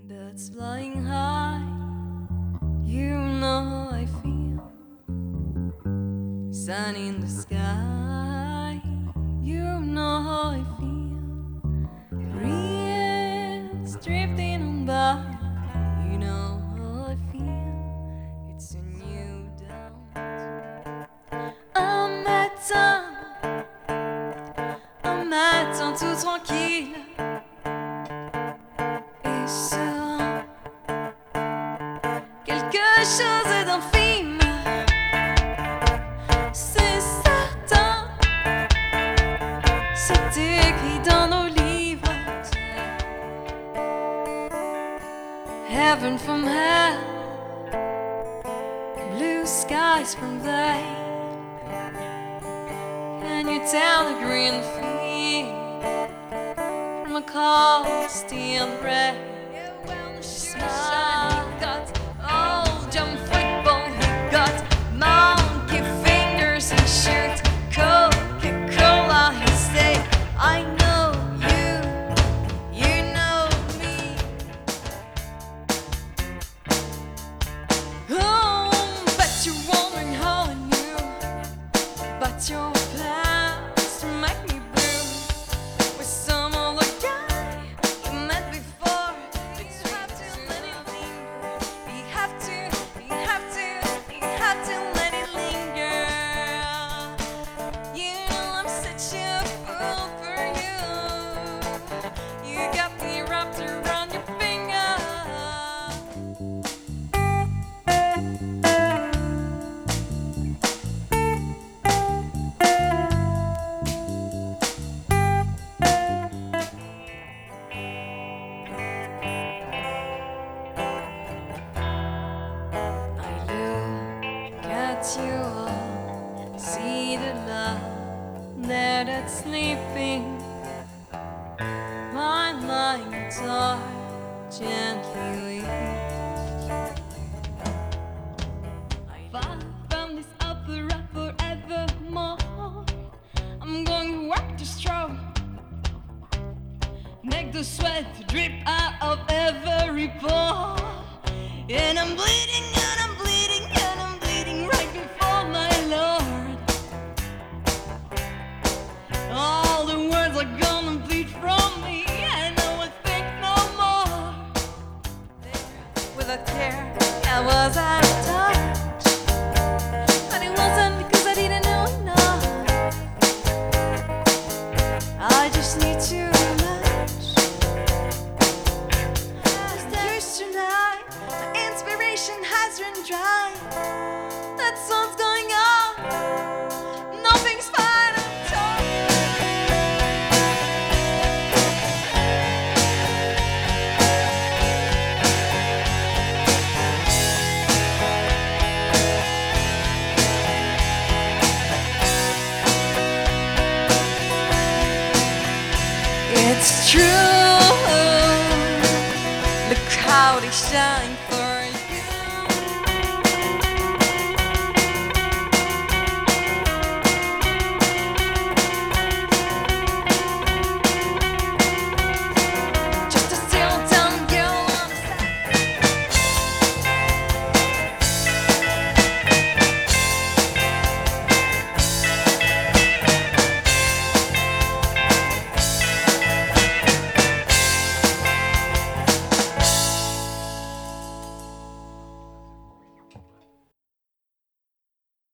Birds flying high, you know how I feel. Sun in the sky, you know how I feel. Breeze drifting on by, you know how I feel. It's a new dawn. Un matin tout tranquille et serein. Quelque chose d'infime, c'est certain. C'est écrit dans nos livres. Heaven from hell, blue skies from they. Can you tell the green field from a cold steel red? He got old jump football, he got monkey fingers, he shoots Coca-Cola, he say, I know you, you know me. Oh, but you're wondering how I knew, but your plans to make me blue with some other guy you met before. But you have to let it linger. You have to let it linger. You know I'm such a fool for you. You got me wrapped around your finger. At you all, see the love there that's sleeping. My lines are gently weak. I fall from this opera forevermore. I'm going to work to stroke, make the sweat drip out of every pore. And I'm bleeding, and I'm bleeding, and I'm bleeding right before my Lord. All the words are gonna bleed from me, and I will think no more. With a tear, I was out of touch, but it wasn't because I didn't know enough. I just need to relax. Just tonight, my inspiration has run dry. That sun's going on, nothing's fine at all. It's true, look how they shine for